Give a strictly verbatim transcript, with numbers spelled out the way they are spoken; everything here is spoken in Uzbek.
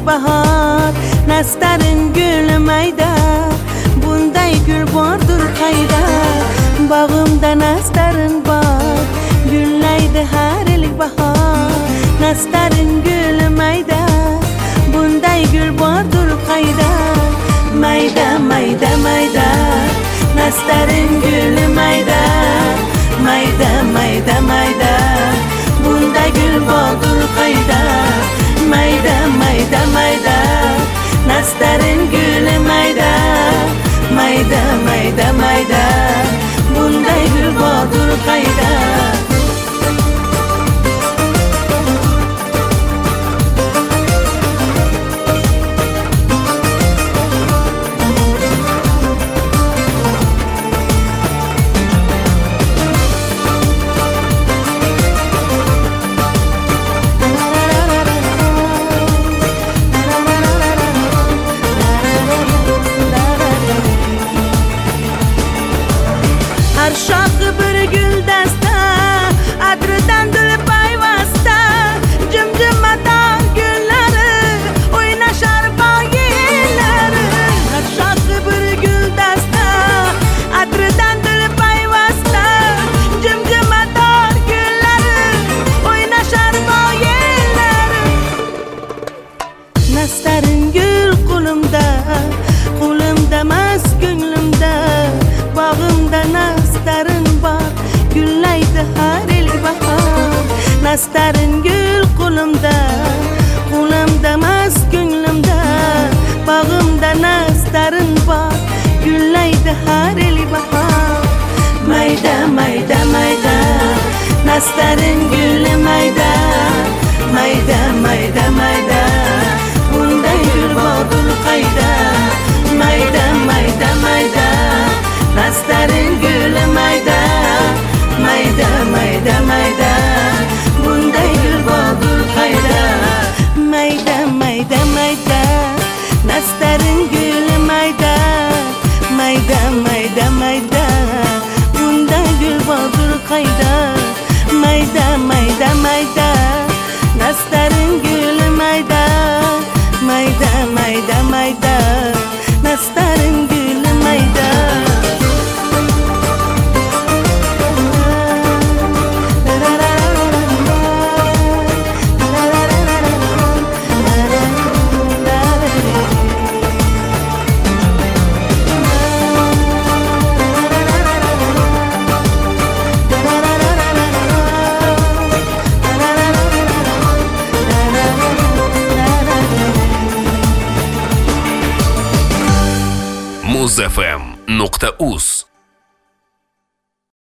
bahor, nastarin gul mayda, bunday gul bordur qayda. Bog'imda nastarin bor, gullaydi har yil bahor, nastarin gul mayda, bunday gul bordur qayda. Mayda mayda mayda, nastarin gul mayda, mayda mayda mayda, bunday gul bordur qayda. Mayda mayda mayda, nastarin gul mayda, mayda mayda mayda, bunday gul bordur qayda. Har shox bir gul dasta, atridan dil payvasta, jimjimata gullari o'ynashar boyinlari. Har shox bir gul dasta, atridan dil payvasta, jimjimata gullari o'ynashar boyinlari. Nastarin gul qo'limda, qo'limda mas ko'nglimda, bog'imda nastarin bor, gullaydi har yil bahor. Nastarin gul qo'limda, qo'limda mas ko'nglimda, bog'imda nastarin bor, gullaydi har yil bahor. Mayda mayda mayda, nastarin gul mayda, mayda mayda mayda, bunday gul bordur qayda. Mayda mayda mayda, nastarin gul mayda, mayda mayda mayda, bunday gul bordur qayda. Mayda mayda mayda, nastarin gul mayda, mayda mayda mayda, bunday gul bordur qayda. Mayda mayda mayda, nastarin gul mayda, mayda mayda mayda, nastarin gul mayda. muz f m nuqta uz